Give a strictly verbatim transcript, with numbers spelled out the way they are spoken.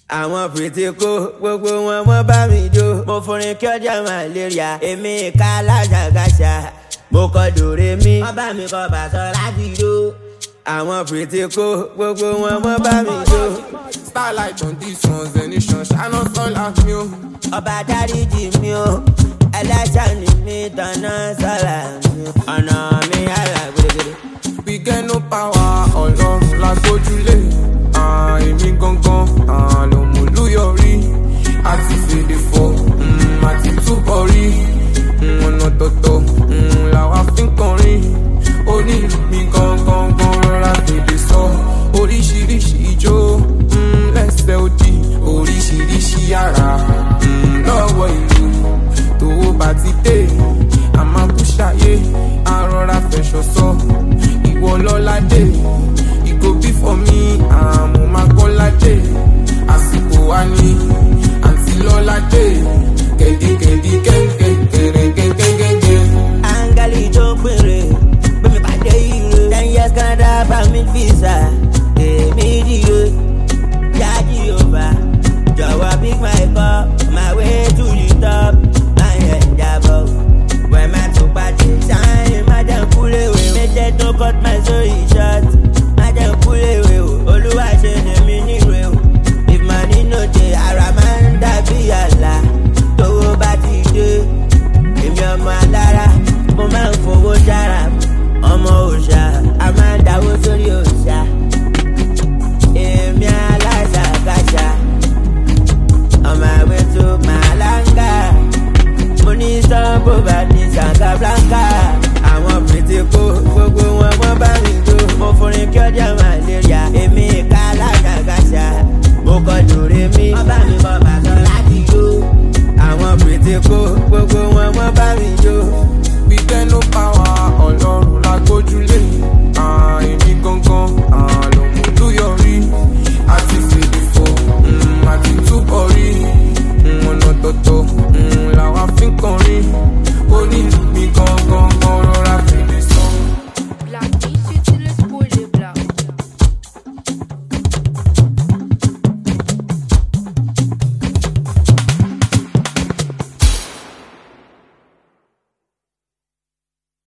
àwọn pìtìkó gbogbo wọn wọ́n bá mi jó. mo forin kí ọjà malaria èmi ká alájàgáṣà. mo kọ dòre mi wọ́n bá mi kọ bàtọ́ láti jó. àwọn pìtìkó gbogbo wọn wọ́n bá mi jó. Starlight on this one's the nation shine on sun like me o. ọba dáríjì mi o ẹlẹ́ṣà ni mi dáná sọ́la mi o. ọ̀nà mi àlà gbẹ̀gbẹ̀. We get no power ọlọ́run la gbójúlé èmi gangan